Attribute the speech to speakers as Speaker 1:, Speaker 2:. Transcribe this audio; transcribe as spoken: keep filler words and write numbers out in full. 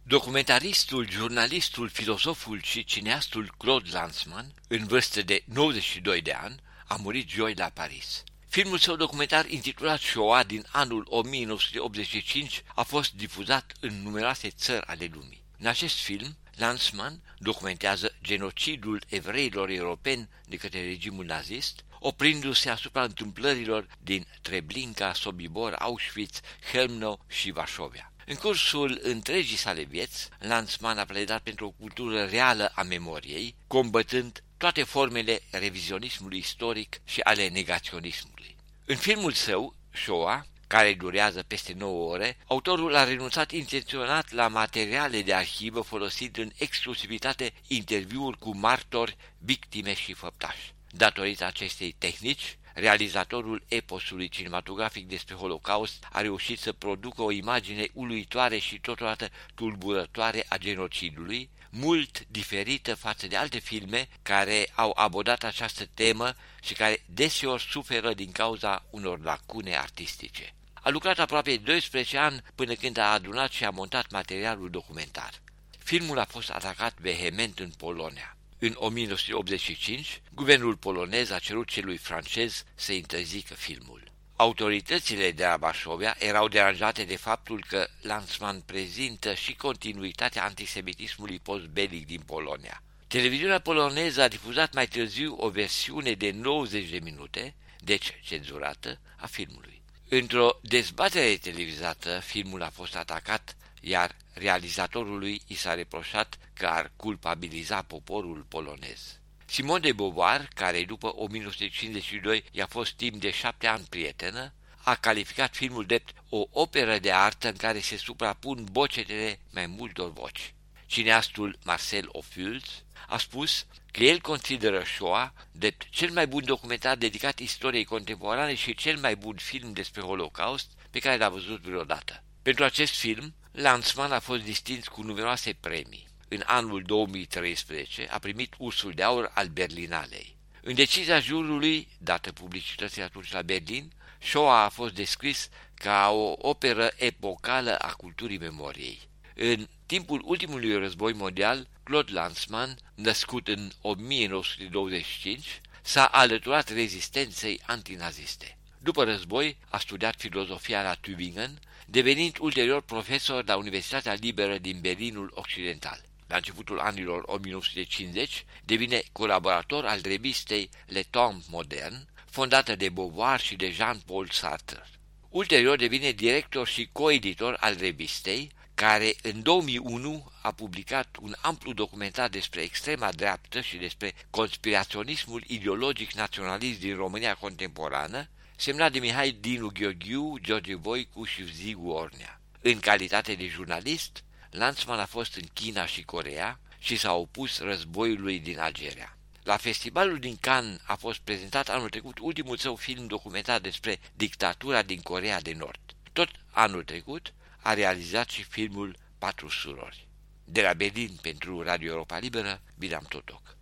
Speaker 1: Documentaristul, jurnalistul, filozoful și cineastul Claude Lanzmann, în vârstă de nouăzeci și doi de ani, a murit joi la Paris. Filmul său documentar intitulat Shoah din anul o mie nouă sute optzeci și cinci a fost difuzat în numeroase țări ale lumii. În acest film, Lanzmann documentează genocidul evreilor europeni de către regimul nazist, oprindu-se asupra întâmplărilor din Treblinka, Sobibor, Auschwitz, Chelmno și Varsovia. În cursul întregii sale vieți, Lanzmann a pledat pentru o cultură reală a memoriei, combătând toate formele revizionismului istoric și ale negaționismului. În filmul său, Shoah, care durează peste nouă ore, autorul a renunțat intenționat la materiale de arhivă, folosind în exclusivitate interviuri cu martori, victime și făptași. Datorită acestei tehnici, realizatorul eposului cinematografic despre Holocaust a reușit să producă o imagine uluitoare și totodată tulburătoare a genocidului, mult diferită față de alte filme care au abordat această temă și care deseori suferă din cauza unor lacune artistice. A lucrat aproape doisprezece ani până când a adunat și a montat materialul documentar. Filmul a fost atacat vehement în Polonia. În o mie nouă sute optzeci și cinci, guvernul polonez a cerut celui francez să interzică filmul. Autoritățile de la Varsovia erau deranjate de faptul că Lanzmann prezintă și continuitatea antisemitismului postbelic din Polonia. Televiziunea poloneză a difuzat mai târziu o versiune de nouăzeci de minute, deci cenzurată, a filmului. Într-o dezbatere televizată, filmul a fost atacat, iar realizatorului i s-a reproșat că ar culpabiliza poporul polonez. Simone de Beauvoir, care după o mie nouă sute cincizeci și doi i-a fost timp de șapte ani prietenă, a calificat filmul drept o operă de artă în care se suprapun bocetele mai multor voci. Cineastul Marcel Ophuls a spus că el consideră Shoah drept cel mai bun documentar dedicat istoriei contemporane și cel mai bun film despre Holocaust pe care l-a văzut vreodată. Pentru acest film, Lanzmann a fost distins cu numeroase premii. În anul două mii treisprezece a primit Ursul de Aur al Berlinalei. În decizia jurului, dată publicității atunci la Berlin, Shoah a fost descris ca o operă epocală a culturii memoriei. În timpul ultimului război mondial, Claude Lanzmann, născut în o mie nouă sute douăzeci și cinci, s-a alăturat rezistenței antinaziste. După război, a studiat filozofia la Tübingen, devenind ulterior profesor la Universitatea Liberă din Berlinul Occidental. La începutul anilor o mie nouă sute cincizeci, devine colaborator al revistei Le Temps Modern, fondată de Beauvoir și de Jean-Paul Sartre. Ulterior devine director și coeditor al revistei, care în două mii unu a publicat un amplu documentar despre extrema dreaptă și despre conspiraționismul ideologic naționalist din România contemporană, semnat de Mihai Dinu Gheorghiu, George Voicu și Zigu Ornea. În calitate de jurnalist, Lanzmann a fost în China și Coreea și s-a opus războiului din Algeria. La festivalul din Cannes a fost prezentat anul trecut ultimul său film documentar despre dictatura din Coreea de Nord. Tot anul trecut a realizat și filmul Patru surori. De la Berlin pentru Radio Europa Liberă, Bilam Totoc.